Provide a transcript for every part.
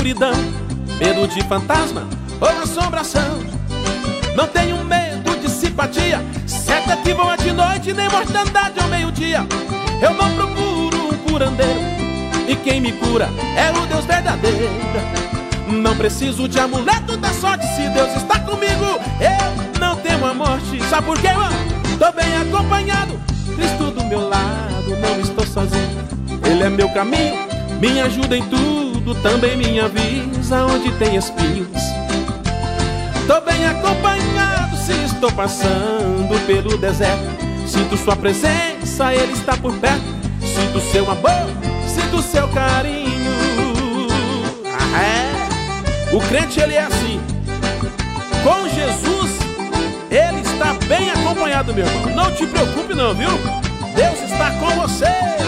escuridão, medo de fantasma ou assombração. Não tenho medo de simpatia, seta que voa de noite, nem mortandade ao meio-dia. Eu não procuro um curandeiro, e quem me cura é o Deus verdadeiro. Não preciso de amuleto da sorte, se Deus está comigo, eu não temo a morte. Sabe por quê, mano? Tô bem acompanhado, Cristo do meu lado, não estou sozinho. Ele é meu caminho, me ajuda em tudo, também me avisa onde tem espinhos. Tô bem acompanhado, se estou passando pelo deserto, sinto sua presença, Ele está por perto. Sinto seu amor, sinto seu carinho. O crente, ele é assim. Com Jesus, ele está bem acompanhado, meu irmão. Não te preocupe não, viu? Deus está com você.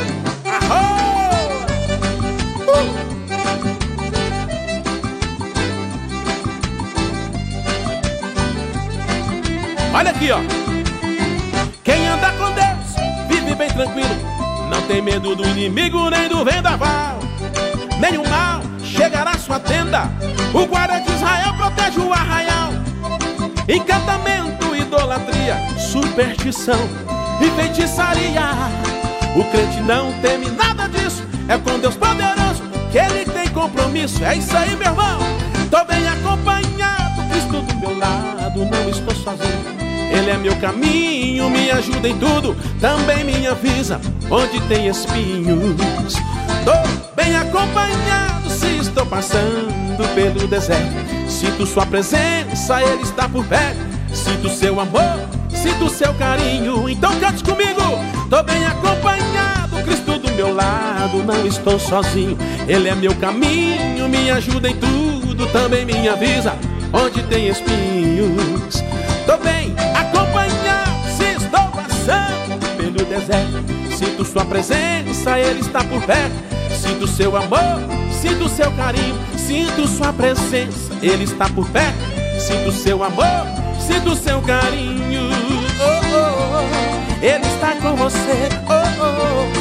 Olha aqui, ó. Quem anda com Deus vive bem tranquilo, não tem medo do inimigo nem do vendaval. Nenhum mal chegará à sua tenda, o guarda de Israel protege o arraial. Encantamento, idolatria, superstição e feitiçaria, o crente não teme nada disso. É com Deus poderoso que ele tem compromisso. É isso aí, meu irmão. Tô bem acompanhado, Cristo do meu lado, não estou sozinho. Ele é meu caminho, me ajuda em tudo, também me avisa onde tem espinhos. Tô bem acompanhado, se estou passando pelo deserto, sinto sua presença, Ele está por perto. Sinto seu amor, sinto seu carinho. Então cante comigo. Tô bem acompanhado, Cristo do meu lado, não estou sozinho. Ele é meu caminho, me ajuda em tudo, também me avisa onde tem espinhos. Tô bem acompanhado, se estou passando pelo deserto, sinto sua presença, Ele está por perto. Sinto seu amor, sinto seu carinho, sinto sua presença, Ele está por perto. Sinto seu amor, sinto seu carinho. Oh, oh, oh. Ele está com você. Oh, oh, oh.